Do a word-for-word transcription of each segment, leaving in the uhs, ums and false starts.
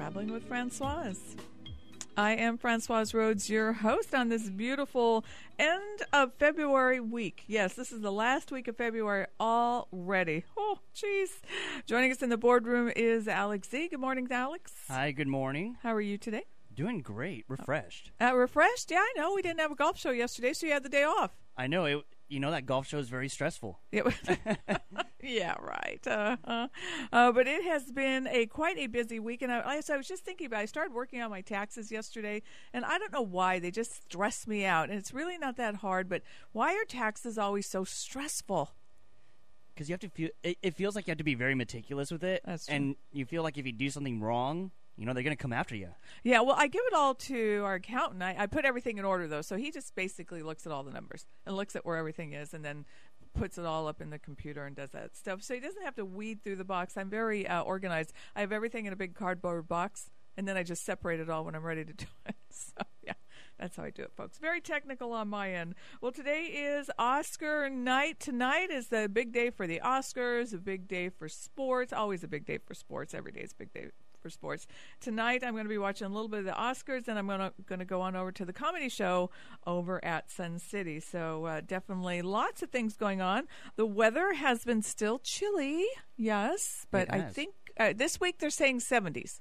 Traveling with Francoise. I am Francoise Rhodes, your host on this beautiful end of February week. Yes, this is the last week of February already. Oh, jeez. Joining us in the boardroom is Alex Z. Good morning, Alex. Hi, good morning. How are you today? Doing great. Refreshed. Uh, refreshed? Yeah, I know. We didn't have a golf show yesterday, so you had the day off. I know. It, you know, that golf show is very stressful. It was yeah, right. Uh, uh, uh, but it has been a quite a busy week. And I, I was just thinking about it. I started working on my taxes yesterday, and I don't know why. They just stress me out. And it's really not that hard, but why are taxes always so stressful? Because you have to feel, it, it feels like you have to be very meticulous with it. That's true. And you feel like if you do something wrong, you know, they're going to come after you. Yeah, well, I give it all to our accountant. I, I put everything in order, though. So he just basically looks at all the numbers and looks at where everything is and then puts it all up in the computer and does that stuff. So he doesn't have to weed through the box. I'm very uh, organized. I have everything in a big cardboard box, and then I just separate it all when I'm ready to do it. So, yeah, that's how I do it, folks. Very technical on my end. Well, today is Oscar night. Tonight is the big day for the Oscars, a big day for sports. Always a big day for sports. Every day is a big day for sports. Tonight I'm going to be watching a little bit of the Oscars, and I'm going to going to go on over to the comedy show over at Sun City. So uh, definitely lots of things going on. The weather has been still chilly, yes, but I think uh, this week they're saying seventies.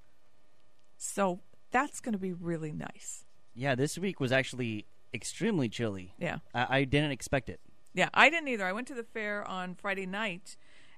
So that's going to be really nice. Yeah, this week was actually extremely chilly. Yeah. I, I didn't expect it. Yeah, I didn't either. I went to the fair on Friday night,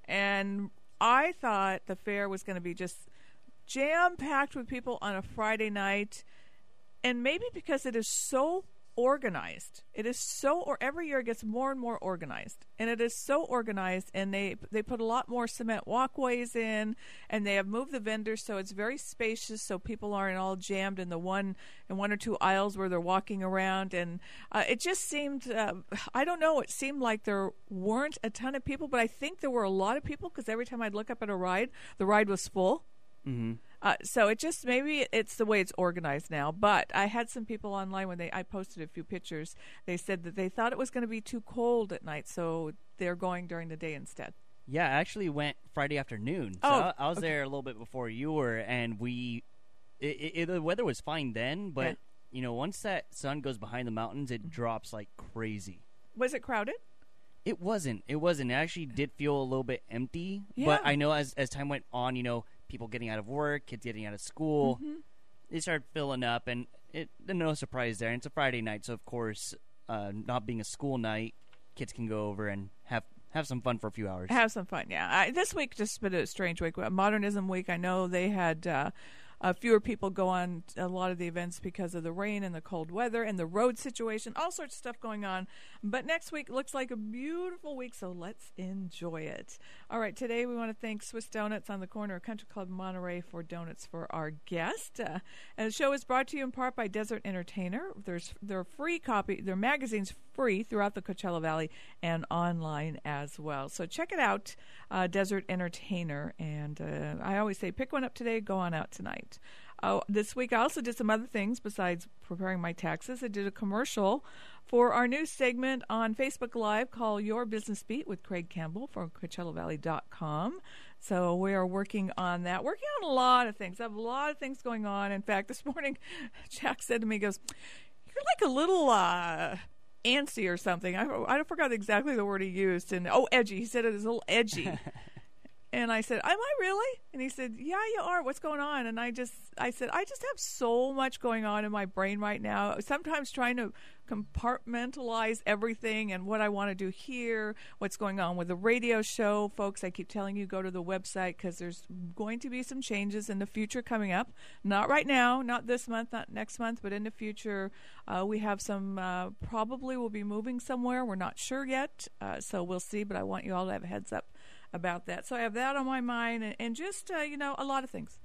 and I thought the fair was going to be just jam-packed with people on a Friday night, and maybe because it is so organized. It is so, or every year it gets more and more organized, and it is so organized, and they they put a lot more cement walkways in, and they have moved the vendors so it's very spacious, so people aren't all jammed in the one in one or two aisles where they're walking around, and uh, it just seemed, uh, I don't know, it seemed like there weren't a ton of people, but I think there were a lot of people because every time I'd look up at a ride, the ride was full. Mm-hmm. Uh, so it just, maybe it's the way it's organized now. But I had some people online when they I posted a few pictures. They said that they thought it was going to be too cold at night, so they're going during the day instead. Yeah, I actually went Friday afternoon. So Oh, I, I was okay. there a little bit before you were, and we, it, it, the weather was fine then, but, Yeah. you know, once that sun goes behind the mountains, it drops like crazy. Was it crowded? It wasn't. It wasn't. It actually did feel a little bit empty. Yeah. But I know as as time went on, you know, people getting out of work, kids getting out of school, Mm-hmm. they started filling up, and it no surprise there. And it's a Friday night, so of course, uh, not being a school night, kids can go over and have have some fun for a few hours. Have some fun, yeah. I, this week just been a strange week. Modernism Week, I know they had uh, uh, fewer people go on a lot of the events because of the rain and the cold weather and the road situation, all sorts of stuff going on. But next week looks like a beautiful week, so let's enjoy it. All right, today we want to thank Swiss Donuts on the corner of Country Club Monterey for donuts for our guest. Uh, and the show is brought to you in part by Desert Entertainer. There's their free copy, their magazine's free throughout the Coachella Valley and online as well. So check it out, uh, Desert Entertainer. And uh, I always say, pick one up today, go on out tonight. Uh, this week I also did some other things besides preparing my taxes. I did a commercial for our new segment on Facebook Live called Your Business Beat with Craig Campbell from Coachella Valley dot com. So we are working on that, working on a lot of things. I have a lot of things going on. In fact, this morning, Jack said to me, he goes, "You're like a little uh, antsy or something." I, I forgot exactly the word he used. And oh, edgy. He said it was a little edgy. And I said, "Am I really?" And he said, "Yeah, you are. What's going on?" And I just, I said, "I just have so much going on in my brain right now. Sometimes trying to compartmentalize everything and what I want to do here, what's going on with the radio show. Folks, I keep telling you, go to the website because there's going to be some changes in the future coming up. Not right now, not this month, not next month, but in the future. Uh, we have some, uh, probably we'll be moving somewhere. We're not sure yet, uh, so we'll see, but I want you all to have a heads up about that. So I have that on my mind, and, and just, uh, you know, a lot of things.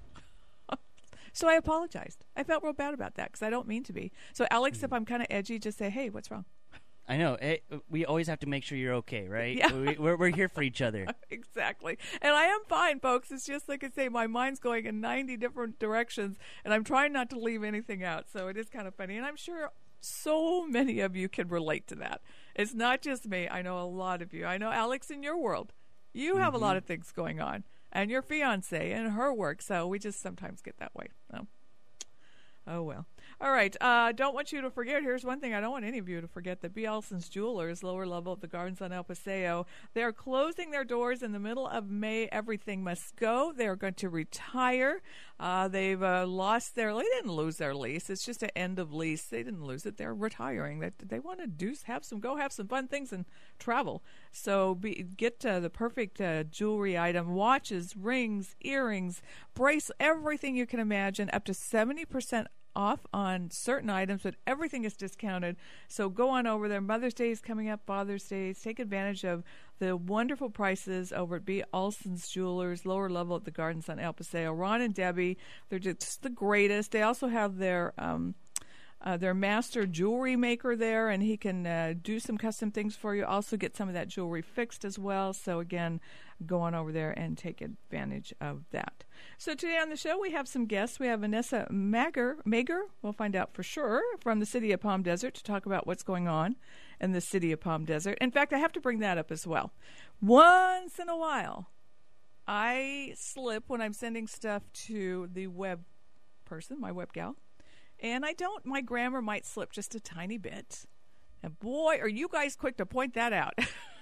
So I apologized. I felt real bad about that because I don't mean to be. So, Alex, mm-hmm. if I'm kind of edgy, just say, "Hey, what's wrong?" I know. It, we always have to make sure you're okay, right? Yeah. We, we're, we're here for each other. Exactly. And I am fine, folks. It's just like I say, my mind's going in ninety different directions, and I'm trying not to leave anything out. So it is kind of funny. And I'm sure so many of you can relate to that. It's not just me. I know a lot of you. I know, Alex, in your world, you have mm-hmm. a lot of things going on. and your fiance and her work. So we just sometimes get that way. So. Oh, well. All right. Uh, don't want you to forget. Here's one thing I don't want any of you to forget. That B. Olson's Jewelers, lower level at the Gardens on El Paseo. They're closing their doors in the middle of May. Everything must go. They're going to retire. Uh, they've uh, lost their, they didn't lose their lease. It's just an end of lease. They didn't lose it. They're retiring. They, they want to do, have some, go have some fun things and travel. So be, get uh, the perfect uh, jewelry item, watches, rings, earrings, bracelets, everything you can imagine, up to seventy percent off on certain items, but everything is discounted. So go on over there. Mother's Day is coming up, Father's Day. Take advantage of the wonderful prices over at B. Olson's Jewelers, lower level at the Gardens on El Paseo. Ron and Debbie, they're just the greatest. They also have their um, uh, their master jewelry maker there, and he can uh, do some custom things for you. Also get some of that jewelry fixed as well. So again, go on over there and take advantage of that. So today on the show, we have some guests. We have Vanessa Mager, Mager, we'll find out for sure, from the city of Palm Desert to talk about what's going on in the city of Palm Desert. In fact, I have to bring that up as well. Once in a while, I slip when I'm sending stuff to the web person, my web gal, and I don't, my grammar might slip just a tiny bit. And boy, are you guys quick to point that out.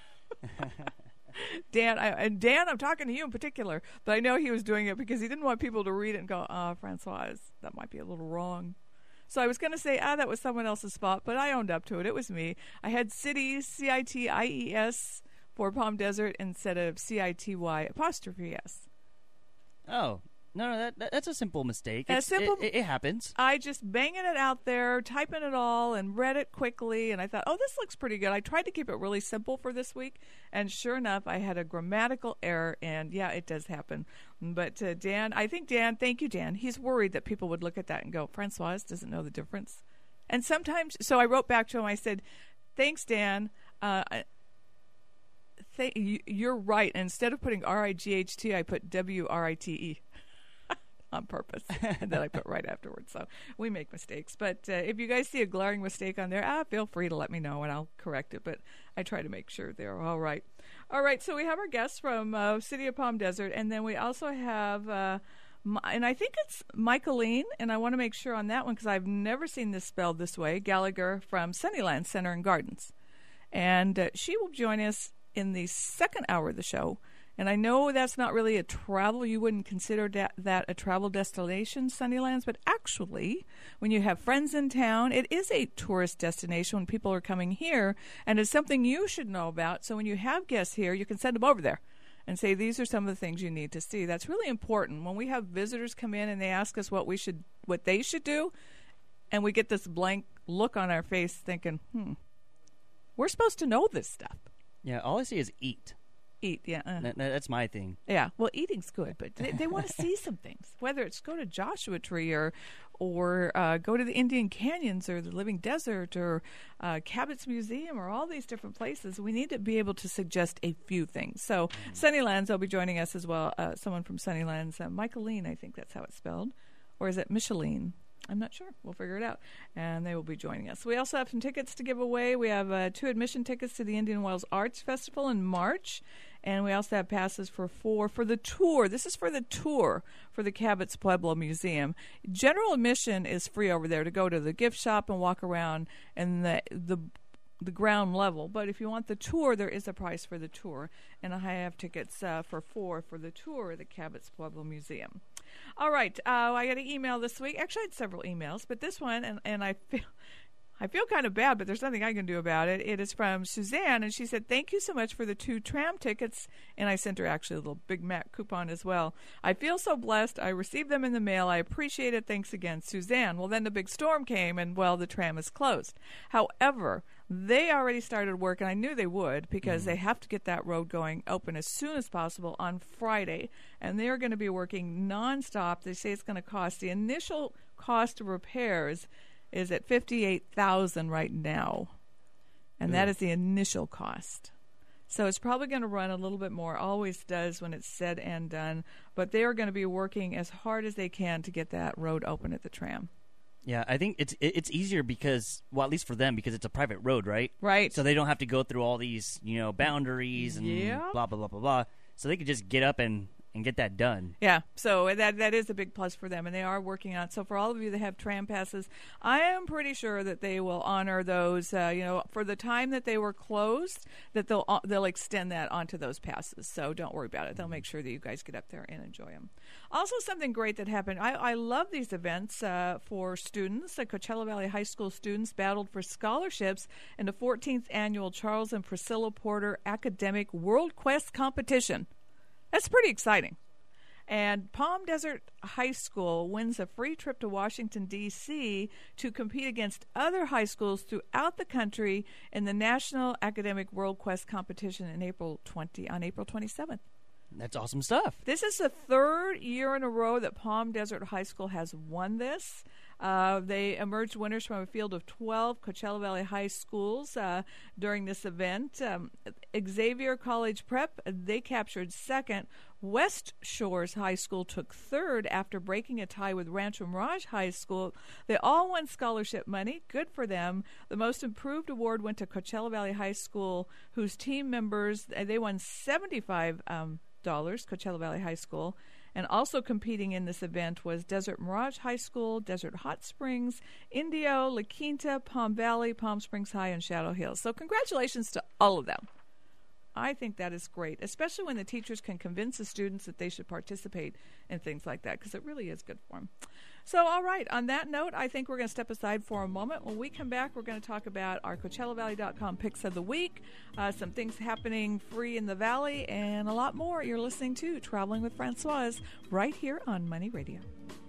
Dan, I, and Dan, I'm talking to you in particular, but I know he was doing it because he didn't want people to read it and go, ah, oh, Francoise, that might be a little wrong. So I was going to say, ah, that was someone else's fault, but I owned up to it. It was me. I had cities, C I T I E S, for Palm Desert instead of C I T Y apostrophe S. Oh, no, no, that, that that's a simple mistake. A It's, simple, it, it happens. I just banging it out there, typing it all, and read it quickly, and I thought, oh, this looks pretty good. I tried to keep it really simple for this week, and sure enough, I had a grammatical error, and yeah, it does happen. But uh, Dan, I think Dan, thank you, Dan, he's worried that people would look at that and go, Francoise doesn't know the difference. And sometimes, so I wrote back to him, I said, thanks, Dan. Uh, th- you're right. And instead of putting R I G H T, I put W R I T E. On purpose, and then I put right afterwards. So we make mistakes. But uh, if you guys see a glaring mistake on there, ah, feel free to let me know, and I'll correct it. But I try to make sure they're all right. All right, so we have our guests from uh, City of Palm Desert, and then we also have, uh, and I think it's Michaeline, and I want to make sure on that one because I've never seen this spelled this way, Gallagher from Sunnyland Center and Gardens. And uh, she will join us in the second hour of the show. And I know that's not really a travel. You wouldn't consider that, that a travel destination, Sunnylands. But actually, when you have friends in town, it is a tourist destination when people are coming here. And it's something you should know about. So when you have guests here, you can send them over there and say, these are some of the things you need to see. That's really important. When we have visitors come in and they ask us what we should, what they should do, and we get this blank look on our face thinking, hmm, we're supposed to know this stuff. Yeah, all I see is eat. Eat, yeah. Uh. That, that's my thing. Yeah, well, eating's good, but they, they want to see some things, whether it's go to Joshua Tree or or uh, go to the Indian Canyons or the Living Desert or uh, Cabot's Museum or all these different places. We need to be able to suggest a few things. So mm-hmm. Sunnylands will be joining us as well. Uh, someone from Sunnylands, uh, Michaeline, I think that's how it's spelled. Or is it Micheline? I'm not sure. We'll figure it out. And they will be joining us. We also have some tickets to give away. We have uh, two admission tickets to the Indian Wells Arts Festival in March. And we also have passes for four for the tour. This is for the tour for the Cabot's Pueblo Museum. General admission is free over there to go to the gift shop and walk around in the the the ground level. But if you want the tour, there is a price for the tour. And I have tickets uh, for four for the tour of the Cabot's Pueblo Museum. All right. Uh, I got an email this week. Actually, I had several emails, but this one, and, and I feel... I feel kind of bad, but there's nothing I can do about it. It is from Suzanne, and she said, thank you so much for the two tram tickets. And I sent her actually a little Big Mac coupon as well. I feel so blessed. I received them in the mail. I appreciate it. Thanks again, Suzanne. Well, then the big storm came, and, well, the tram is closed. However, they already started work, and I knew they would because mm-hmm. they have to get that road going open as soon as possible on Friday. And they are going to be working nonstop. They say it's going to cost, the initial cost of repairs is at fifty-eight thousand dollars right now, and that is the initial cost. So it's probably going to run a little bit more, always does when it's said and done, but they are going to be working as hard as they can to get that road open at the tram. Yeah, I think it's it's easier because, well, at least for them, because it's a private road, right? Right. So they don't have to go through all these, you know, boundaries and yeah. blah, blah, blah, blah, blah. So they could just get up and and get that done. Yeah, so that that is a big plus for them, and they are working on it. So for all of you that have tram passes, I am pretty sure that they will honor those. Uh, you know, for the time that they were closed, that they'll uh, they'll extend that onto those passes. So don't worry about it. They'll make sure that you guys get up there and enjoy them. Also, something great that happened. I, I love these events uh, for students. The Coachella Valley High School students battled for scholarships in the fourteenth annual Charles and Priscilla Porter Academic World Quest Competition. That's pretty exciting. And Palm Desert High School wins a free trip to Washington, D C to compete against other high schools throughout the country in the National Academic World Quest Competition in April twentieth, on April twenty-seventh. That's awesome stuff. This is the third year in a row that Palm Desert High School has won this. Uh, they emerged winners from a field of twelve Coachella Valley High Schools uh, during this event. Um, Xavier College Prep, they captured second. West Shores High School took third after breaking a tie with Rancho Mirage High School. They all won scholarship money. Good for them. The most improved award went to Coachella Valley High School, whose team members, they won seventy-five dollars, um, Coachella Valley High School. And also competing in this event was Desert Mirage High School, Desert Hot Springs, Indio, La Quinta, Palm Valley, Palm Springs High, and Shadow Hills. So congratulations to all of them. I think that is great, especially when the teachers can convince the students that they should participate in things like that, because it really is good for them. So, all right, on that note, I think we're going to step aside for a moment. When we come back, we're going to talk about our Coachella Valley dot com picks of the week, uh, some things happening free in the Valley, and a lot more. You're listening to Traveling with Francoise right here on Money Radio.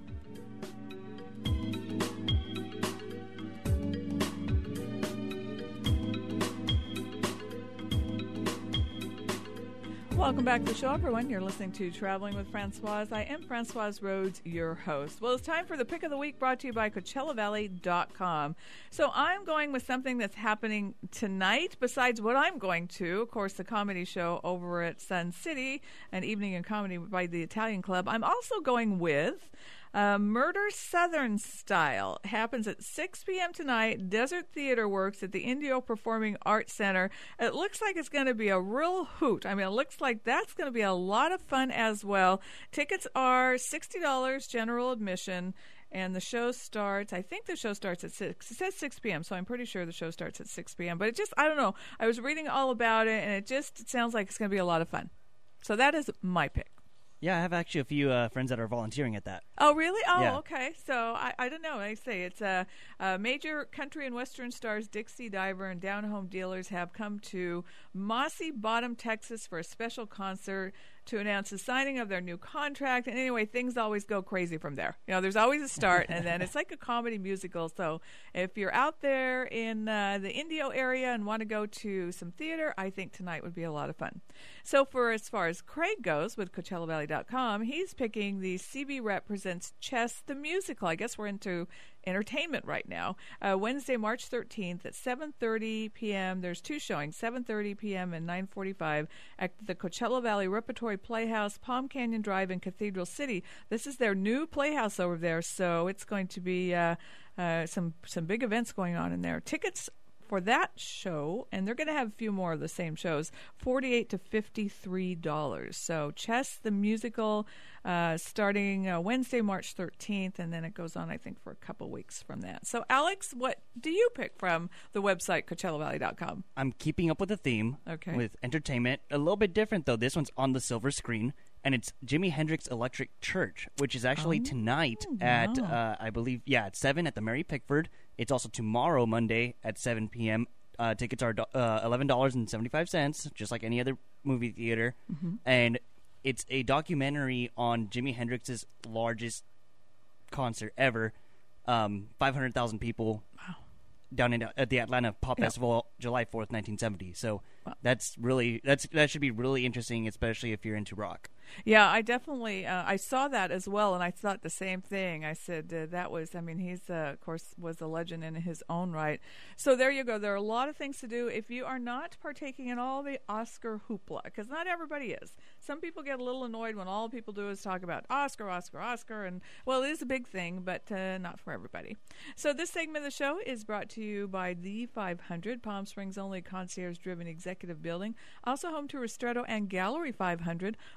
Welcome back to the show, everyone. You're listening to Traveling with Francoise. I am Francoise Rhodes, your host. Well, it's time for the pick of the week brought to you by Coachella Valley dot com. So I'm going with something that's happening tonight besides what I'm going to. Of course, the comedy show over at Sun City, an evening in comedy by the Italian Club. I'm also going with Uh, Murder Southern Style. Happens at six p.m. tonight. Desert Theater Works at the Indio Performing Arts Center. It looks like it's going to be a real hoot. I mean, it looks like that's going to be a lot of fun as well. Tickets are sixty dollars general admission. And the show starts, I think the show starts at six. It says six p.m., so I'm pretty sure the show starts at six p.m. But it just, I don't know. I was reading all about it, and it just it sounds like it's going to be a lot of fun. So that is my pick. Yeah, I have actually a few uh, friends that are volunteering at that. Oh, really? Oh, yeah. Okay. So I, I don't know. I say it's a uh, uh, major country and western stars Dixie Diver and Down Home Dealers have come to Mossy Bottom, Texas for a special concert to announce the signing of their new contract. And anyway, things always go crazy from there. You know, there's always a start, and then it's like a comedy musical. So if you're out there in uh, the Indio area and want to go to some theater, I think tonight would be a lot of fun. So for as far as Craig goes with Coachella Valley dot com, he's picking the C B Rep Presents Chess the Musical. I guess we're into entertainment right now. Uh, Wednesday, March thirteenth at seven thirty p.m. There's two showings, seven thirty p.m. and nine forty-five at the Coachella Valley Repertory Playhouse, Palm Canyon Drive in Cathedral City. This is their new playhouse over there, so it's going to be uh, uh, some some big events going on in there. Tickets for that show, and they're going to have a few more of the same shows, forty-eight to fifty-three dollars. So Chess the Musical, uh, starting uh, Wednesday, March thirteenth, and then it goes on, I think, for a couple weeks from that. So, Alex, what do you pick from the website Coachella Valley dot com? I'm keeping up with the theme Okay. with entertainment. A little bit different, though. This one's on the silver screen, and it's Jimi Hendrix Electric Church, which is actually Oh, tonight at, wow. uh, I believe, yeah, at seven at the Mary Pickford. It's also tomorrow, Monday, at seven p.m. Uh, tickets are uh, eleven dollars and seventy-five cents, just like any other movie theater. Mm-hmm. And it's a documentary on Jimi Hendrix's largest concert ever. Um, five hundred thousand people Wow. down in, at the Atlanta Pop Yeah. Festival, July fourth, nineteen seventy. So Wow. that's really that's that should be really interesting, especially if you're into rock. Yeah, I definitely, uh, I saw that as well, and I thought the same thing. I said uh, that was, I mean, he's, uh, of course, was a legend in his own right. So there you go. There are a lot of things to do if you are not partaking in all the Oscar hoopla, because not everybody is. Some people get a little annoyed when all people do is talk about Oscar, Oscar, Oscar, and, well, it is a big thing, but uh, not for everybody. So this segment of the show is brought to you by The five hundred, Palm Springs' only concierge-driven executive building, also home to Ristretto and Gallery five hundred on the corner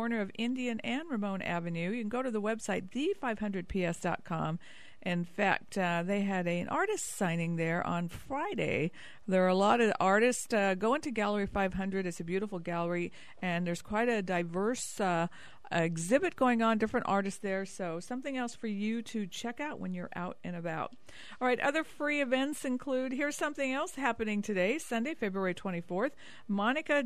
corner of Indian and Ramon Avenue. You can go to the website, the five hundred p s dot com. In fact, uh, they had a, an artist signing there on Friday. There are a lot of artists. Uh, go into Gallery five hundred. It's a beautiful gallery, and there's quite a diverse uh, exhibit going on, different artists there. So something else for you to check out when you're out and about. All right, other free events include, here's something else happening today, Sunday, February twenty-fourth. Monica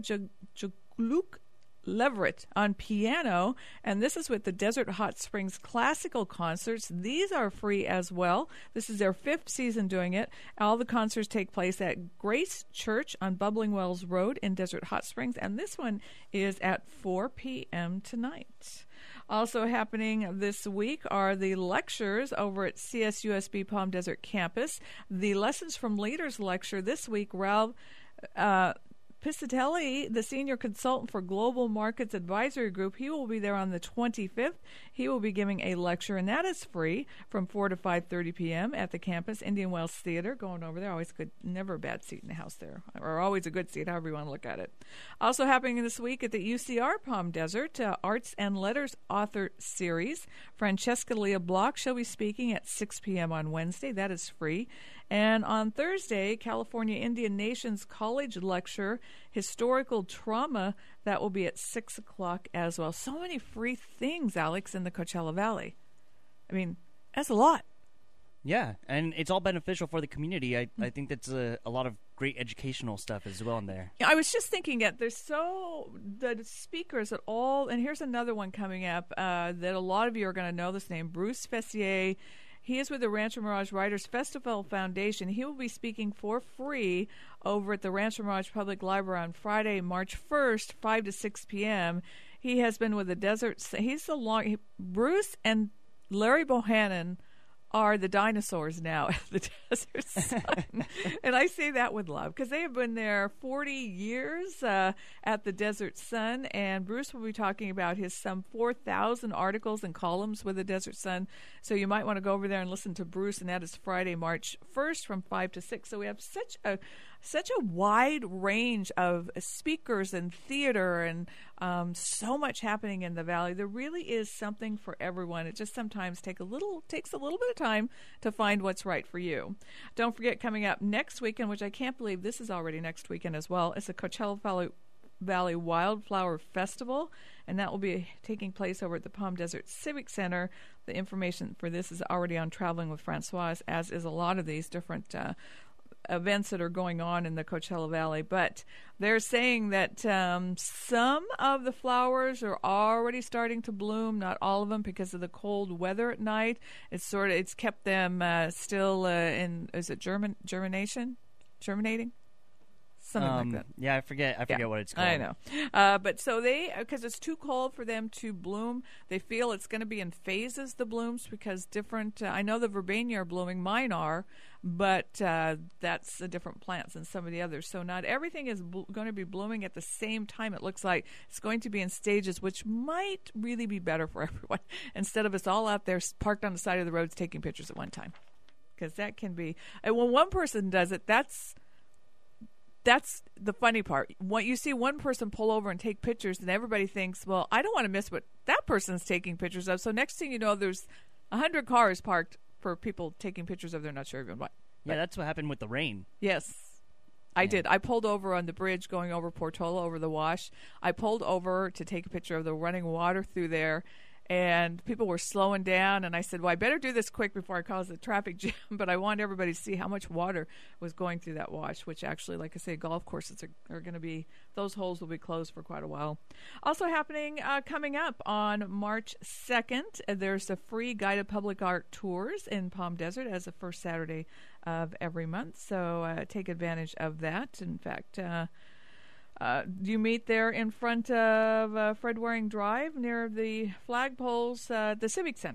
Jagluk Leverett on piano, and this is with the Desert Hot Springs Classical Concerts. These are free as well. This is their fifth season doing it. All the concerts take place at Grace Church on Bubbling Wells Road in Desert Hot Springs, and this one is at four p.m. tonight. Also happening this week are the lectures over at C S U S B Palm Desert Campus. The Lessons from Leaders lecture this week, Ralph uh, Piscitelli, the senior consultant for Global Markets Advisory Group, he will be there on the twenty-fifth. He will be giving a lecture, and that is free from four to five thirty p.m. at the campus, Indian Wells Theater. Going over there, always good, never a bad seat in the house there, or always a good seat, however you want to look at it. Also happening this week at the U C R Palm Desert, uh, Arts and Letters Author Series. Francesca Leah Block, she'll be speaking at six p.m. on Wednesday. That is free. And on Thursday, California Indian Nations College Lecture, Historical Trauma, that will be at six o'clock as well. So many free things, Alex, in the Coachella Valley. I mean, that's a lot. Yeah, and it's all beneficial for the community. I, I think that's a, a lot of great educational stuff as well in there. I was just thinking that there's so, the speakers at all, and here's another one coming up uh, that a lot of you are going to know this name, Bruce Fessier. He is with the Rancho Mirage Writers Festival Foundation. He will be speaking for free over at the Rancho Mirage Public Library on Friday, March first, five to six p.m. He has been with the Desert. He's the long. He, Bruce and Larry Bohannon are the dinosaurs now at the Desert Sun. And I say that with love because they have been there forty years uh, at the Desert Sun. And Bruce will be talking about his some four thousand articles and columns with the Desert Sun. So you might want to go over there and listen to Bruce. And that is Friday, March first from five to six. So we have such a such a wide range of speakers and theater and um, so much happening in the Valley. There really is something for everyone. It just sometimes take a little takes a little bit of time to find what's right for you. Don't forget, coming up next weekend, which I can't believe this is already next weekend as well, is the Coachella Valley, Valley Wildflower Festival, and that will be taking place over at the Palm Desert Civic Center. The information for this is already on Traveling with Francoise, as is a lot of these different uh, events that are going on in the Coachella Valley. But they're saying that um, some of the flowers are already starting to bloom, not all of them, because of the cold weather at night. It's sort of it's kept them uh, still uh, in, is it germin germination germinating something um, like that. Yeah, I forget. I forget yeah, what it's called. I know, uh, but so they, because it's too cold for them to bloom, they feel it's going to be in phases, the blooms, because different. Uh, I know the verbena are blooming, mine are, but uh, that's a different plants than some of the others. So not everything is bl- going to be blooming at the same time. It looks like it's going to be in stages, which might really be better for everyone instead of us all out there parked on the side of the roads taking pictures at one time, because that can be. And when one person does it, that's. That's the funny part. When you see one person pull over and take pictures, and everybody thinks, well, I don't want to miss what that person's taking pictures of. So next thing you know, there's a hundred cars parked for people taking pictures of. They're not sure even what. Yeah, that's what happened with the rain. Yes, I Yeah. did. I pulled over on the bridge going over Portola over the wash. I pulled over to take a picture of the running water through there. And people were slowing down, and I said, well, I better do this quick before I cause a traffic jam, but I want everybody to see how much water was going through that wash, which actually, like I say, golf courses are, are going to be, those holes will be closed for quite a while. Also happening, uh, coming up on March second, uh, there's a free guided public art tours in Palm Desert as the first Saturday of every month, so uh, take advantage of that. In fact, uh, Uh, you meet there in front of uh, Fred Waring Drive near the flagpoles, uh, the Civic Center.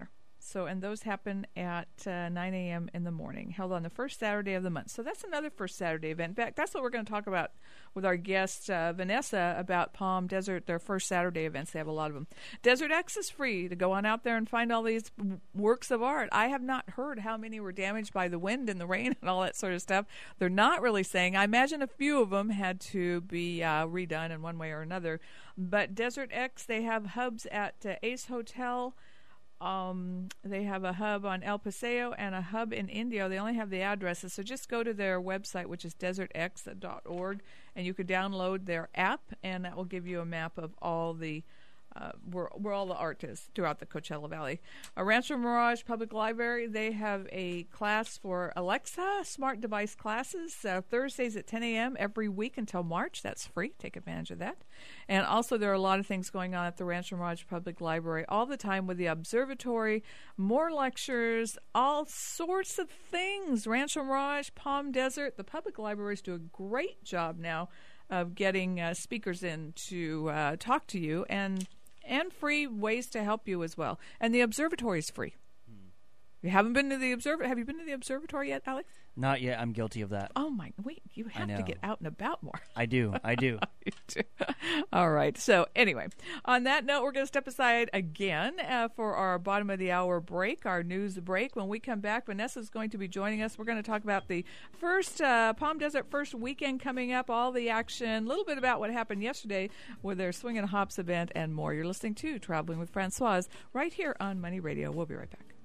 So, and those happen at uh, nine a.m. in the morning, held on the first Saturday of the month. So that's another first Saturday event. In fact, that's what we're going to talk about with our guest, uh, Vanessa, about Palm Desert, their first Saturday events. They have a lot of them. Desert X is free to go on out there and find all these w- works of art. I have not heard how many were damaged by the wind and the rain and all that sort of stuff. They're not really saying. I imagine a few of them had to be uh, redone in one way or another. But Desert X, they have hubs at uh, Ace Hotel. Um, they have a hub on El Paseo and a hub in Indio. They only have the addresses, so just go to their website, which is desert x dot org, and you could download their app, and that will give you a map of all the uh, where, where all the art is throughout the Coachella Valley. Uh, Rancho Mirage Public Library, they have a class for Alexa smart device classes, uh, Thursdays at ten a.m. every week until March. That's free. Take advantage of that. And also there are a lot of things going on at the Rancho Mirage Public Library all the time with the observatory, more lectures, all sorts of things. Rancho Mirage, Palm Desert, the public libraries do a great job now of getting uh, speakers in to uh, talk to you, and and free ways to help you as well. And the observatory is free. Hmm. You haven't been to the observatory? Have you been to the observatory yet, Alex? Not yet. I'm guilty of that. Oh, my. Wait, you have to get out and about more. I do. I do. You do. All right. So, anyway, on that note, we're going to step aside again uh, for our bottom of the hour break, our news break. When we come back, Vanessa's going to be joining us. We're going to talk about the first uh, Palm Desert first weekend coming up, all the action, a little bit about what happened yesterday with their Swing and Hops event, and more. You're listening to Traveling with Francoise right here on Money Radio. We'll be right back.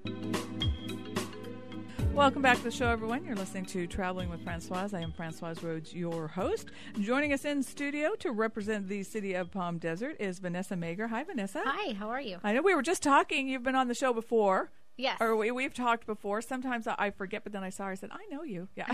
Welcome back to the show, everyone. You're listening to Traveling with Francoise. I am Francoise Rhodes, your host. Joining us in studio to represent the city of Palm Desert is Vanessa Mager. Hi, Vanessa. Hi, how are you? I know we were just talking. You've been on the show before. Yes. Or we, we've talked before. Sometimes I, I forget, but then I saw her. I said, I know you. Yeah.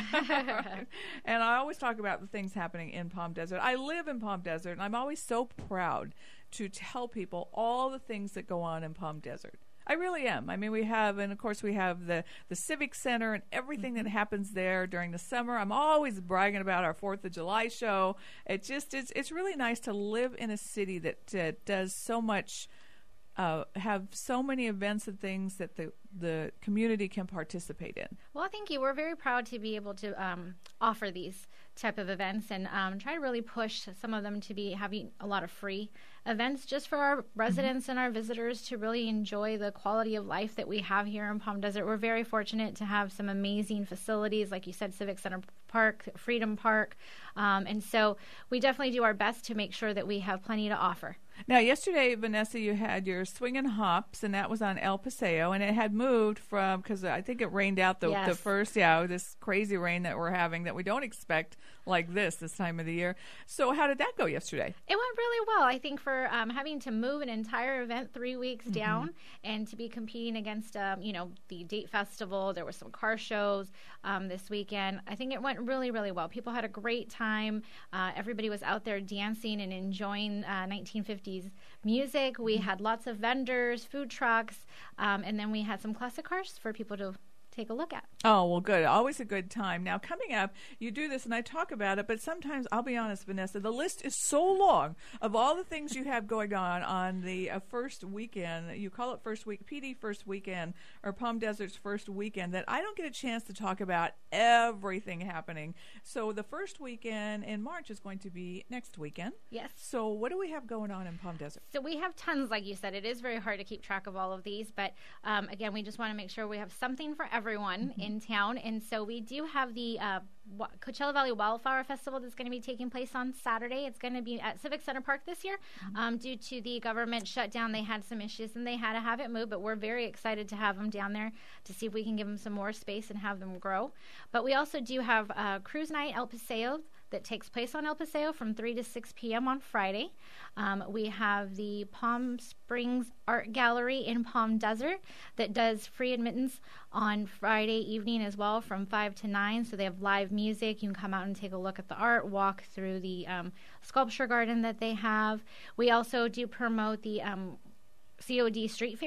And I always talk about the things happening in Palm Desert. I live in Palm Desert, and I'm always so proud to tell people all the things that go on in Palm Desert. I really am. I mean, we have, and of course we have the, the Civic Center and everything that happens there during the summer. I'm always bragging about our fourth of July show. It just, it's, it's really nice to live in a city that uh, does so much, uh, have so many events and things that the, the community can participate in. Well, thank you. We're very proud to be able to um, offer these type of events and um, try to really push some of them to be having a lot of free events just for our residents mm-hmm. and our visitors to really enjoy the quality of life that we have here in Palm Desert. We're very fortunate to have some amazing facilities, like you said, Civic Center Park, Freedom Park. Um, and so we definitely do our best to make sure that we have plenty to offer. Now, yesterday, Vanessa, you had your Swing and Hops, and that was on El Paseo, and it had moved from, because I think it rained out the, yes. the first, yeah, this crazy rain that we're having that we don't expect like this this time of the year. So how did that go yesterday? It went really well. I think for um, having to move an entire event three weeks mm-hmm. down and to be competing against, um, you know, the Date Festival, there were some car shows um, this weekend. I think it went really, really well. People had a great time. Uh, everybody was out there dancing and enjoying uh, nineteen fifties music. We had lots of vendors, food trucks, um, and then we had some classic cars for people to take a look at. Oh, well, good. Always a good time. Now, coming up, you do this, and I talk about it, but sometimes, I'll be honest, Vanessa, the list is so long of all the things you have going on on the uh, first weekend. You call it first week, P D first weekend, or Palm Desert's first weekend, that I don't get a chance to talk about everything happening. So the first weekend in March is going to be next weekend. Yes. So what do we have going on in Palm Desert? So we have tons, like you said. It is very hard to keep track of all of these, but um, again, we just want to make sure we have something for everyone. everyone mm-hmm. in town. And so we do have the uh, Coachella Valley Wildflower Festival that's going to be taking place on Saturday. It's going to be at Civic Center Park this year. Mm-hmm. Um, due to the government shutdown, they had some issues and they had to have it moved, but we're very excited to have them down there to see if we can give them some more space and have them grow. But we also do have uh, Cruise Night El Paseo that takes place on El Paseo from three to six p.m. on Friday. Um, we have the Palm Springs Art Gallery in Palm Desert that does free admittance on Friday evening as well from five to nine. So they have live music. You can come out and take a look at the art, walk through the um, sculpture garden that they have. We also do promote the um, C O D Street Fair.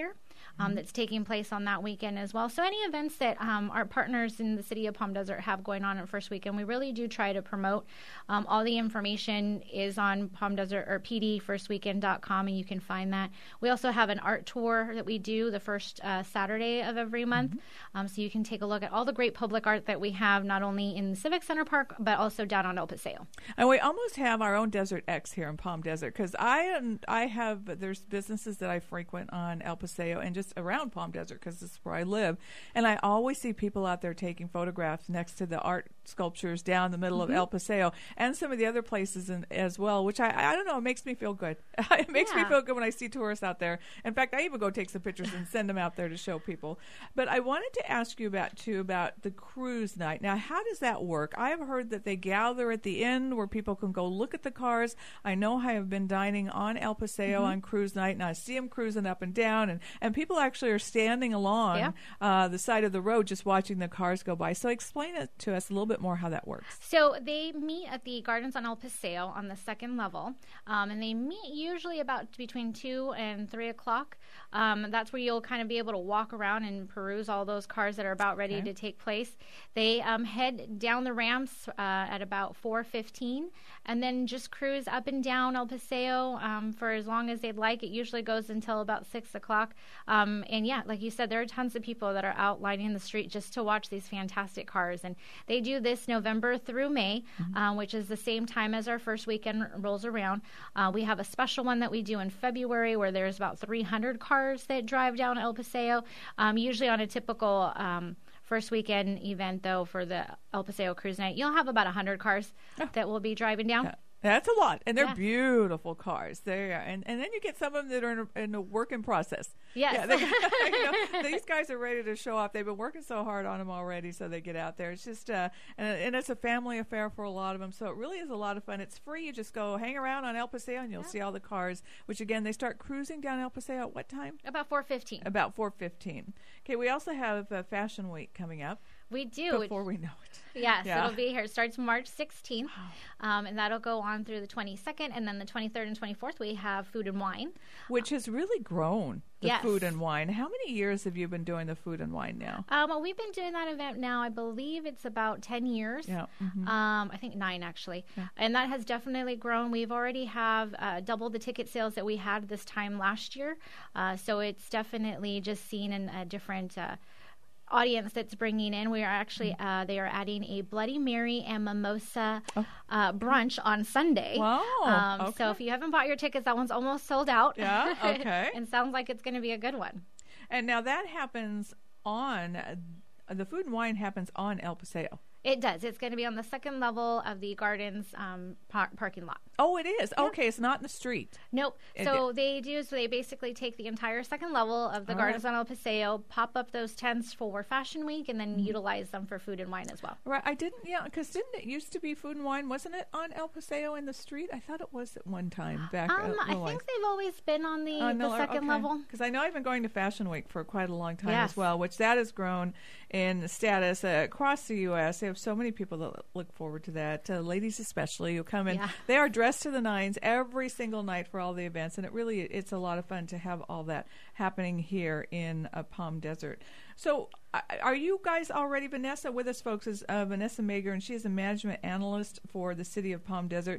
um, that's taking place on that weekend as well. So any events that um, our partners in the city of Palm Desert have going on at First Weekend, we really do try to promote. Um, all the information is on Palm Desert or P D first weekend dot com, and you can find that. We also have an art tour that we do the first uh, Saturday of every month. Mm-hmm. Um, so you can take a look at all the great public art that we have, not only in the Civic Center Park, but also down on El Paseo. And we almost have our own Desert X here in Palm Desert, because I I have, there's businesses that I frequent on El Paseo and just around Palm Desert, because this is where I live. And I always see people out there taking photographs next to the art sculptures down the middle mm-hmm. of El Paseo and some of the other places in, as well, which I, I don't know, it makes me feel good. It makes yeah. me feel good when I see tourists out there. In fact, I even go take some pictures and send them out there to show people. But I wanted to ask you about, too, about the cruise night. Now, how does that work? I have heard that they gather at the end where people can go look at the cars. I know I have been dining on El Paseo mm-hmm. on cruise night, and I see them cruising up and down, and, and people actually are standing along yeah. uh, the side of the road just watching the cars go by. So explain it to us a little bit more how that works. So they meet at the Gardens on El Paseo on the second level, um, and they meet usually about between two and three o'clock. Um, that's where you'll kind of be able to walk around and peruse all those cars that are about ready okay. to take place. They um, head down the ramps uh, at about four fifteen, and then just cruise up and down El Paseo um, for as long as they'd like. It usually goes until about six o'clock. Um, and yeah, like you said, there are tons of people that are out lining the street just to watch these fantastic cars. And they do this November through May, mm-hmm. uh, which is the same time as our first weekend rolls around. Uh, we have a special one that we do in February where there's about three hundred cars that drive down El Paseo, um, usually on a typical um, first weekend event, though, for the El Paseo Cruise Night. You'll have about one hundred cars oh. that will be driving down. Yeah. That's a lot, and they're yeah. beautiful cars. They are, and and then you get some of them that are in a, in a work in process. Yes, yeah, they, you know, these guys are ready to show off. They've been working so hard on them already, so they get out there. It's just, uh, and, and it's a family affair for a lot of them. So it really is a lot of fun. It's free. You just go hang around on El Paseo, and you'll yeah. see all the cars. Which again, they start cruising down El Paseo at what time? About four fifteen. About four fifteen. Okay, we also have uh, Fashion Week coming up. We do. Before we know it. Yes, yeah. it'll be here. It starts March sixteenth, um, and that'll go on through the twenty-second, and then the twenty-third and twenty-fourth we have Food and Wine. Which has really grown, the yes. Food and Wine. How many years have you been doing the Food and Wine now? Um, well, we've been doing that event now, I believe it's about ten years. Yeah. Mm-hmm. Um, I think nine, actually. Yeah. And that has definitely grown. We've already have uh, doubled the ticket sales that we had this time last year. Uh, so it's definitely just seen in a different uh audience that's bringing in. We are actually uh, they are adding a Bloody Mary and mimosa oh. uh, brunch on Sunday. Wow! Um, okay. So if you haven't bought your tickets, that one's almost sold out. Yeah. Okay. And sounds like it's going to be a good one. And now that happens on uh, the Food and Wine happens on El Paseo. It does. It's going to be on the second level of the Gardens um, par- parking lot. Oh, it is? Yeah. Okay, it's not in the street. Nope. It so did. they do, so they basically take the entire second level of the All Gardens right. on El Paseo, pop up those tents for Fashion Week, and then mm-hmm. utilize them for Food and Wine as well. Right. I didn't, yeah, because didn't it used to be Food and Wine? Wasn't it on El Paseo in the street? I thought it was at one time back. Um, uh, I think like, they've always been on the, uh, the no, second okay. level. Because I know I've been going to Fashion Week for quite a long time Yes. as well, which that has grown in status uh, across the U S They have so many people that look forward to that, uh, ladies especially, who come in. Yeah. They are dressed to the nines every single night for all the events, and it really it's a lot of fun to have all that happening here in uh, Palm Desert. So uh, are you guys already, Vanessa, with us, folks, is uh, Vanessa Mager, and she is a management analyst for the city of Palm Desert.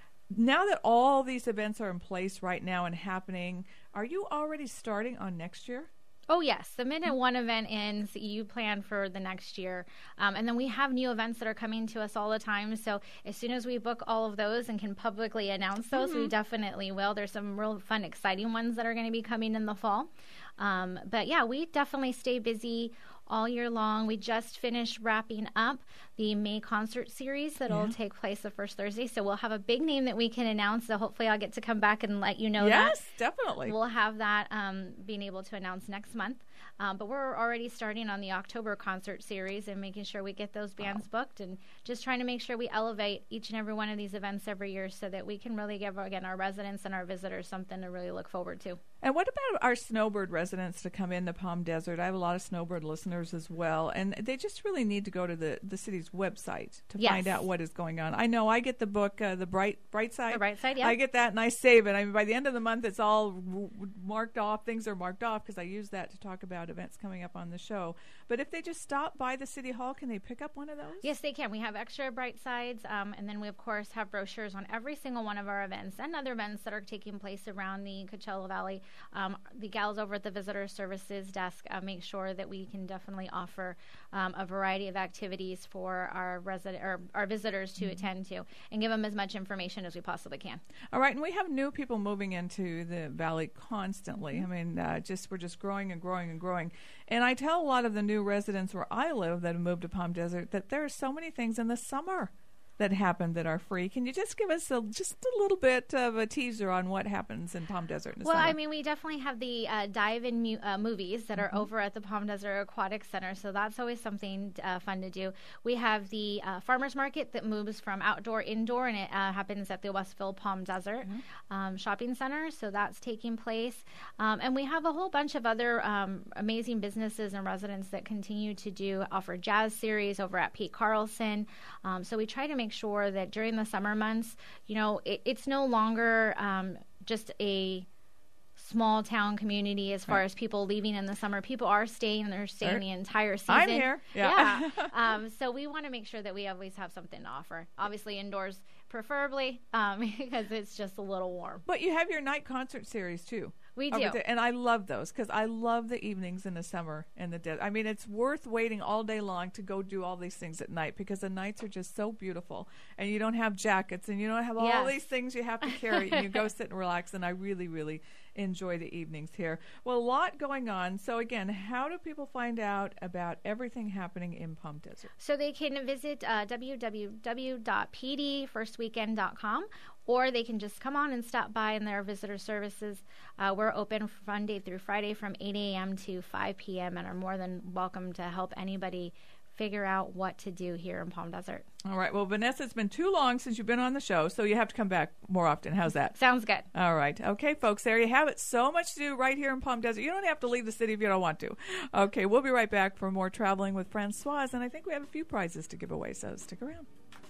Now that all these events are in place right now and happening, are you already starting on next year? Oh, yes. The minute one event ends, you plan for the next year. Um, and then we have new events that are coming to us all the time. So as soon as we book all of those and can publicly announce those, mm-hmm. we definitely will. There's some real fun, exciting ones that are going to be coming in the fall. Um, but, yeah, we definitely stay busy all year long. We just finished wrapping up the May concert series that will yeah. take place the first Thursday. So we'll have a big name that we can announce. So hopefully I'll get to come back and let you know yes, that. Yes, definitely. We'll have that um, being able to announce next month. Um, but we're already starting on the October concert series and making sure we get those bands wow. booked, and just trying to make sure we elevate each and every one of these events every year so that we can really give, again, our residents and our visitors something to really look forward to. And what about our snowbird residents to come into Palm Desert? I have a lot of snowbird listeners as well, and they just really need to go to the, the city's website to yes. find out what is going on. I know I get the book, uh, The Bright Bright Side. The Bright Side, yeah. I get that and I save it. I mean, by the end of the month, it's all w- marked off. Things are marked off because I use that to talk about events coming up on the show. But if they just stop by the City Hall, can they pick up one of those? Yes, they can. We have extra Bright Sides, um, and then we, of course, have brochures on every single one of our events and other events that are taking place around the Coachella Valley. Um, the gals over at the Visitor Services Desk uh, make sure that we can definitely offer um, a variety of activities for our resident or our visitors to mm-hmm. attend to and give them as much information as we possibly can. All right, and we have new people moving into the valley constantly. Mm-hmm. I mean, uh, just we're just growing and growing and growing. And I tell a lot of the new residents where I live that have moved to Palm Desert that there are so many things in the summer that happen that are free. Can you just give us a, just a little bit of a teaser on what happens in Palm Desert in the well, summer? I mean, we definitely have the uh, dive-in mu- uh, movies that mm-hmm. are over at the Palm Desert Aquatic Center, so that's always something uh, fun to do. We have the uh, farmers market that moves from outdoor indoor, and it uh, happens at the Westville Palm Desert mm-hmm. um, Shopping Center, so that's taking place. Um, and we have a whole bunch of other um, amazing businesses and residents that continue to do offer jazz series over at Pete Carlson. Um, so we try to make sure that during the summer months, you know, it, it's no longer um, just a small town community as far right. as people leaving in the summer. People are staying, they're staying sure. the entire season. I'm here. Yeah. yeah. um, so we want to make sure that we always have something to offer. Obviously indoors, preferably, um, because it's just a little warm. But you have your night concert series, too. We do. The, and I love those because I love the evenings in the summer and the dead. I mean, it's worth waiting all day long to go do all these things at night because the nights are just so beautiful. And you don't have jackets and you don't have all yes. these things you have to carry. And you go sit and relax. And I really, really enjoy the evenings here. Well, a lot going on. So, again, how do people find out about everything happening in Palm Desert? So they can visit uh, w w w dot p d first weekend dot com. Or they can just come on and stop by in their visitor services. Uh, we're open Monday through Friday from eight a.m. to five p.m. and are more than welcome to help anybody figure out what to do here in Palm Desert. All right. Well, Vanessa, it's been too long since you've been on the show, so you have to come back more often. How's that? Sounds good. All right. Okay, folks, there you have it. So much to do right here in Palm Desert. You don't have to leave the city if you don't want to. Okay, we'll be right back for more Traveling with Francoise, and I think we have a few prizes to give away, so stick around.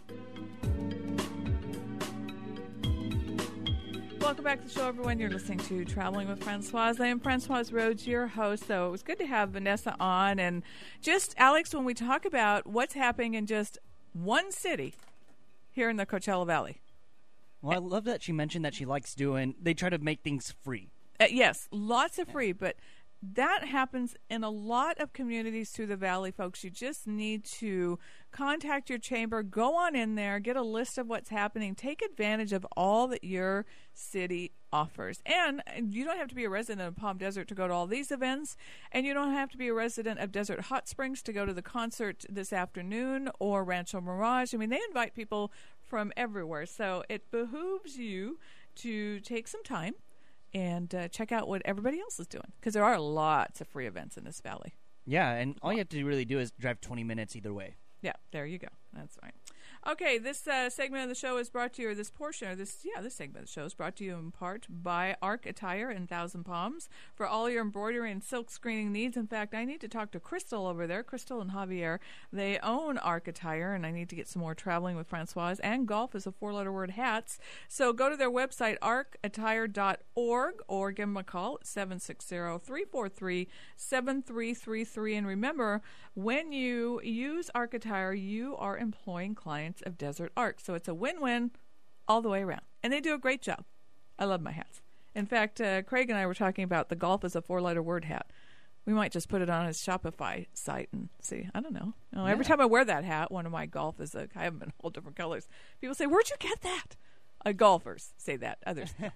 Welcome back to the show, everyone. You're listening to Traveling with Francoise. I am Francoise Rhodes, your host. So it was good to have Vanessa on. And just, Alex, when we talk about what's happening in just one city here in the Coachella Valley. Well, I love that she mentioned that she likes doing, they try to make things free. Uh, yes, lots of free, but that happens in a lot of communities through the valley, folks. You just need to contact your chamber, go on in there, get a list of what's happening, take advantage of all that your city offers. And you don't have to be a resident of Palm Desert to go to all these events, and you don't have to be a resident of Desert Hot Springs to go to the concert this afternoon or Rancho Mirage. I mean, they invite people from everywhere, so it behooves you to take some time and uh, check out what everybody else is doing, because there are lots of free events in this valley. Yeah, and all you have to really do is drive twenty minutes either way. Yeah, there you go. That's right. Okay, this uh, segment of the show is brought to you, or this portion, or this, yeah, this segment of the show is brought to you in part by Arc Attire in Thousand Palms for all your embroidery and silk screening needs. In fact, I need to talk to Crystal over there, Crystal and Javier. They own Arc Attire, and I need to get some more Traveling with Francoise, and golf is a four-letter word, hats. So go to their website, arc attire dot org, or give them a call at seven six zero, three four three, seven three three three. And remember, when you use Arc Attire, you are employing clients of Desert Arc. So it's a win-win all the way around. And they do a great job. I love my hats. In fact, uh, Craig and I were talking about the golf is a four-letter word hat. We might just put it on his Shopify site and see. I don't know. You know, yeah. Every time I wear that hat, one of my golf is a, I have them in all different colors. People say, where'd you get that? Uh, golfers say that. Others. Yeah.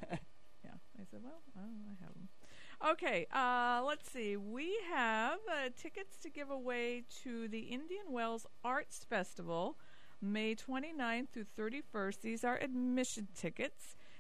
I said, well, I, don't know, I have them. Okay, uh, let's see. We have uh, tickets to give away to the Indian Wells Arts Festival, May twenty-ninth through thirty-first. These are admission tickets.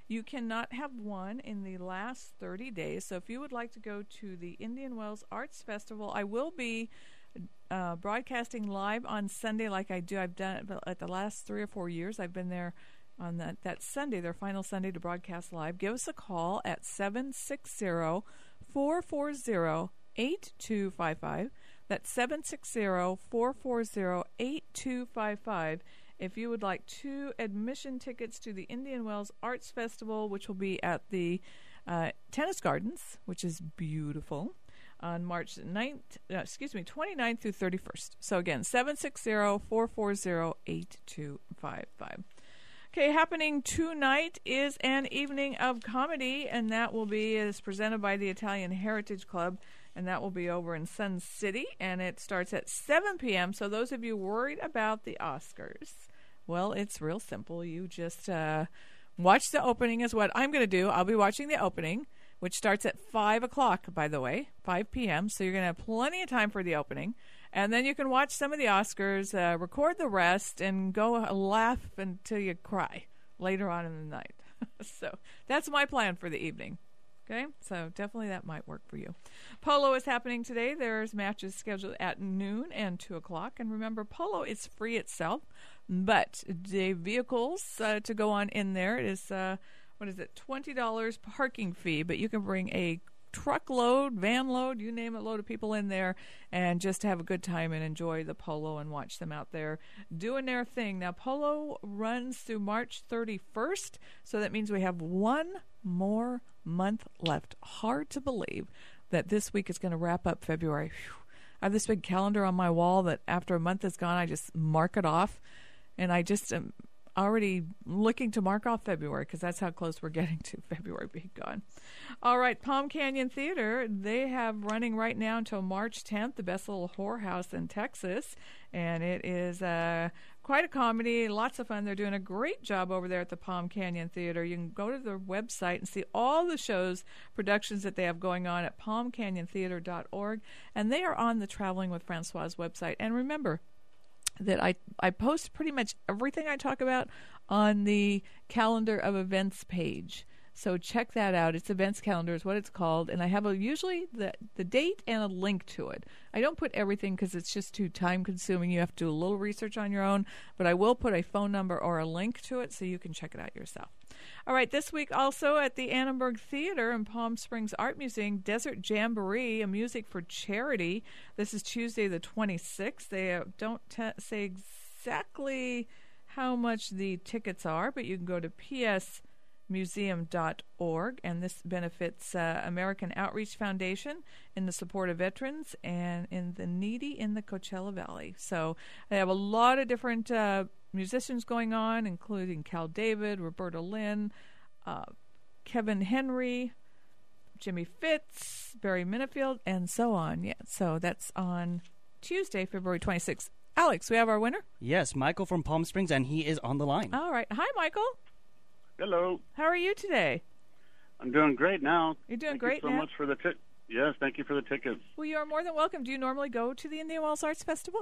You cannot have won in the last thirty days. So if you would like to go to the Indian Wells Arts Festival, I will be uh, broadcasting live on Sunday like I do. I've done it at the last three or four years. I've been there on that, that Sunday, their final Sunday to broadcast live. Give us a call at seven six zero, four four zero, eight two five five. That's seven six zero, four four zero, eight two five five. If you would like two admission tickets to the Indian Wells Arts Festival, which will be at the uh, Tennis Gardens, which is beautiful, on March ninth, uh, excuse me, twenty-ninth through thirty-first. So again, seven six zero, four four zero, eight two five five. Okay, happening tonight is an evening of comedy, and that will be is presented by the Italian Heritage Club, and that will be over in Sun City, and it starts at seven p.m. So those of you worried about the Oscars, well, it's real simple. You just uh, watch the opening is what I'm going to do. I'll be watching the opening, which starts at five o'clock, by the way, five p.m., so you're going to have plenty of time for the opening. And then you can watch some of the Oscars, uh, record the rest, and go laugh until you cry later on in the night. So that's my plan for the evening. Okay, so definitely that might work for you. Polo is happening today. There's matches scheduled at noon and two o'clock. And remember, polo is free itself, but the vehicles uh, to go on in there is, uh, what is it, twenty dollars parking fee, but you can bring a truckload, van load, you name it, load of people in there, and just have a good time and enjoy the polo and watch them out there doing their thing. Now, polo runs through March thirty-first, so that means we have one more month left. Hard to believe that this week is going to wrap up February. Whew. I have this big calendar on my wall that after a month is gone, I just mark it off, and I just am already looking to mark off February because that's how close we're getting to February being gone. All right, Palm Canyon Theater, they have running right now until March tenth, the Best Little Whorehouse in Texas, and it is uh, quite a comedy, lots of fun. They're doing a great job over there at the Palm Canyon Theater. You can go to their website and see all the shows, productions that they have going on at palm canyon theater dot org, and they are on the Traveling with Francoise website. And remember that I, I post pretty much everything I talk about on the calendar of events page. So check that out. It's events calendar is what it's called. And I have a, usually the, the date and a link to it. I don't put everything because it's just too time consuming. You have to do a little research on your own. But I will put a phone number or a link to it so you can check it out yourself. All right, this week also at the Annenberg Theater and Palm Springs Art Museum, Desert Jamboree, a music for charity. This is Tuesday the twenty-sixth. They uh, don't t- say exactly how much the tickets are, but you can go to p s museum dot org, and this benefits uh, American Outreach Foundation in the support of veterans and in the needy in the Coachella Valley. So they have a lot of different uh, musicians going on, including Cal David, Roberta Lynn, uh, Kevin Henry, Jimmy Fitz, Barry Minifield, and so on. Yeah, so that's on Tuesday, February twenty-sixth. Alex, we have our winner? Yes, Michael from Palm Springs, and he is on the line. All right. Hi, Michael. Hello. How are you today? I'm doing great now. You're doing thank great you so now? much for the tick. Yes, thank you for the tickets. Well, you are more than welcome. Do you normally go to the Indian Wells Arts Festival?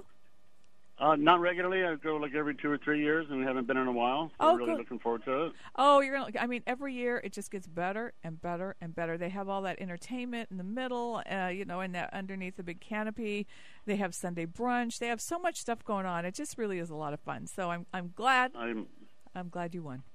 Uh, not regularly. I go like every two or three years and haven't been in a while. So Oh, I'm really good. looking forward to it. Oh, you're gonna. I mean, every year it just gets better and better and better. They have all that entertainment in the middle, uh, you know, and that underneath the big canopy. They have Sunday brunch. They have so much stuff going on. It just really is a lot of fun. So I'm I'm glad. I'm I'm glad you won.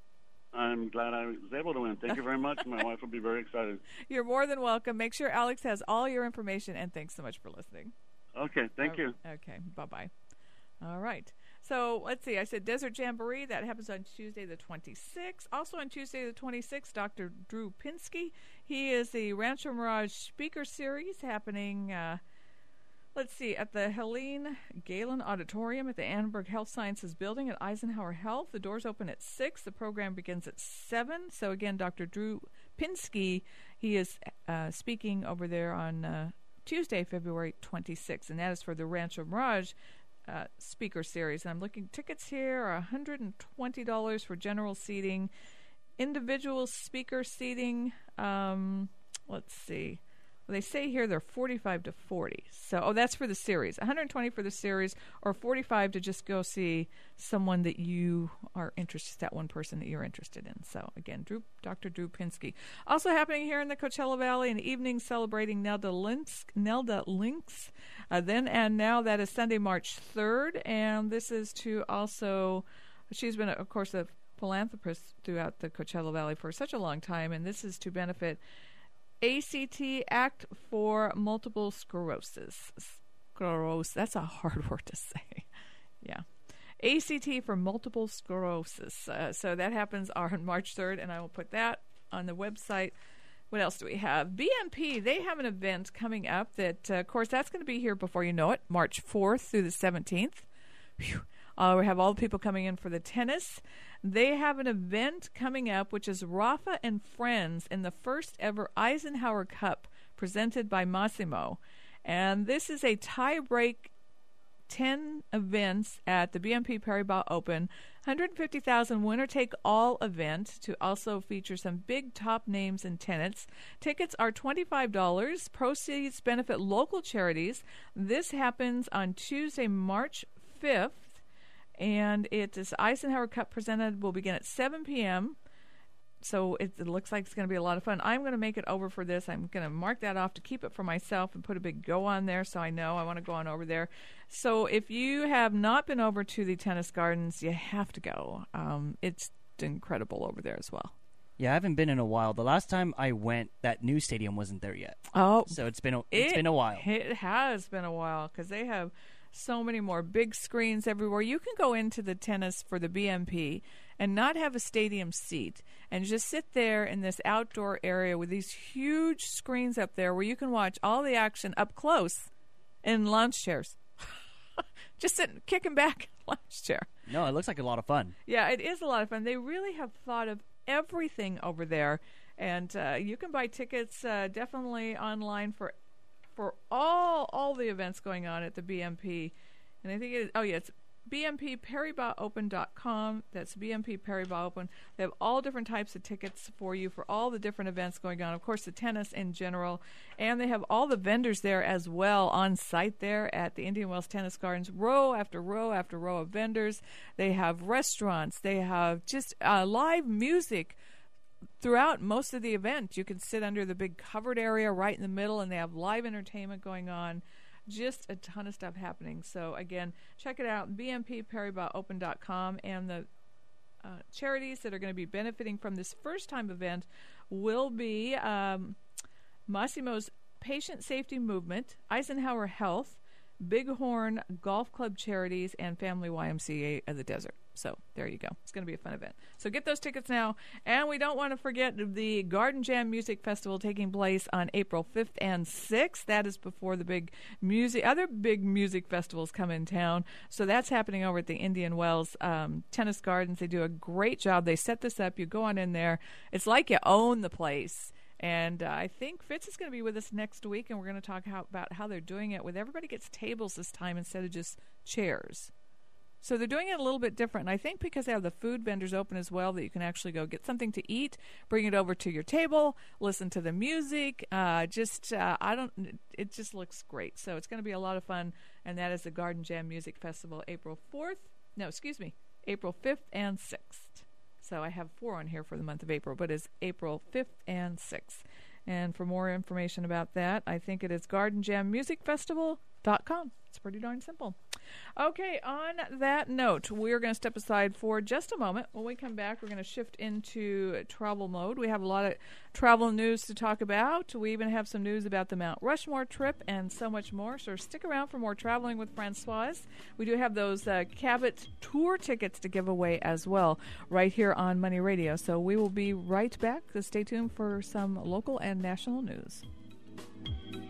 I'm glad I was able to win. Thank you very much. My wife will be very excited. You're more than welcome. Make sure Alex has all your information, and thanks so much for listening. Okay, thank you. Okay, bye-bye. All right. So let's see. I said Desert Jamboree. That happens on Tuesday the twenty-sixth. Also on Tuesday the twenty-sixth, Doctor Drew Pinsky. He is the Rancho Mirage Speaker Series happening, uh, let's see, at the Helene Galen Auditorium at the Annenberg Health Sciences Building at Eisenhower Health. The doors open at six. The program begins at seven. So again, Doctor Drew Pinsky, he is uh, speaking over there on uh, Tuesday, February twenty-sixth, and that is for the Rancho Mirage Uh, speaker series. And I'm looking, tickets here are one hundred twenty dollars for general seating. Individual speaker seating, um, let's see, Well, they say here they're forty-five to forty. So, oh, that's for the series. one hundred twenty for the series, or forty-five to just go see someone that you are interested, that one person that you're interested in. So, again, Drew, Doctor Drew Pinsky. Also happening here in the Coachella Valley, an evening celebrating Nelda Lynx. Nelda Lynx. Uh, then and now, that is Sunday, March third. And this is to also, she's been, of course, a philanthropist throughout the Coachella Valley for such a long time. And this is to benefit A C T, Act for Multiple Sclerosis. Sclerosis. That's a hard word to say. Yeah. A C T for Multiple Sclerosis. Uh, so that happens on March third, and I will put that on the website. What else do we have? B M P, they have an event coming up that, uh, of course, that's going to be here before you know it, March fourth through the seventeenth. Whew. Uh, we have all the people coming in for the tennis. They have an event coming up, which is Rafa and Friends in the first ever Eisenhower Cup presented by Massimo. And this is a tie-break ten events at the B M P Paribas Open. one hundred fifty thousand winner-take-all event to also feature some big top names in tennis. Tickets are twenty-five dollars. Proceeds benefit local charities. This happens on Tuesday, March fifth. And it is Eisenhower Cup presented will begin at seven p.m. So it, it looks like it's going to be a lot of fun. I'm going to make it over for this. I'm going to mark that off to keep it for myself and put a big go on there so I know I want to go on over there. So if you have not been over to the Tennis Gardens, you have to go. Um, it's incredible over there as well. Yeah, I haven't been in a while. The last time I went, that new stadium wasn't there yet. Oh, so it's been a, it's it, been a while. It has been a while because they have so many more big screens everywhere. You can go into the tennis for the B M P and not have a stadium seat and just sit there in this outdoor area with these huge screens up there where you can watch all the action up close in lounge chairs. Just sitting, kicking back in a lounge chair. No, it looks like a lot of fun. Yeah, it is a lot of fun. They really have thought of everything over there. And uh, you can buy tickets uh, definitely online for for all all the events going on at the B M P. And I think it is, oh yeah, it's B M P Paribas Open dot com. That's B M P Paribas Open. They have all different types of tickets for you for all the different events going on. Of course, the tennis in general. And they have all the vendors there as well on site there at the Indian Wells Tennis Gardens. Row after row after row of vendors. They have restaurants. They have just uh, live music throughout most of the event. You can sit under the big covered area right in the middle, and they have live entertainment going on. Just a ton of stuff happening. So, again, check it out, B M P Paribas Open dot com. And the uh, charities that are going to be benefiting from this first-time event will be um, Massimo's Patient Safety Movement, Eisenhower Health, Bighorn Golf Club Charities, and Family Y M C A of the Desert. So there you go. It's going to be a fun event. So get those tickets now. And we don't want to forget the Garden Jam Music Festival taking place on April fifth and sixth. That is before the big music, other big music festivals come in town. So that's happening over at the Indian Wells um, Tennis Gardens. They do a great job. They set this up. You go on in there. It's like you own the place. And uh, I think Fitz is going to be with us next week, and we're going to talk how, about how they're doing it with everybody gets tables this time instead of just chairs. So they're doing it a little bit different. And I think because they have the food vendors open as well, that you can actually go get something to eat, bring it over to your table, listen to the music. Uh, just, uh, I don't, it just looks great. So it's going to be a lot of fun. And that is the Garden Jam Music Festival, April fourth. No, excuse me, April fifth and sixth. So I have four on here for the month of April, but it's April fifth and sixth. And for more information about that, I think it is garden jam music festival dot com. It's pretty darn simple. Okay, on that note, we're going to step aside for just a moment. When we come back, we're going to shift into travel mode. We have a lot of travel news to talk about. We even have some news about the Mount Rushmore trip and so much more. So stick around for more Traveling with Francoise. We do have those uh, Cabot tour tickets to give away as well right here on Money Radio. So we will be right back. So stay tuned for some local and national news.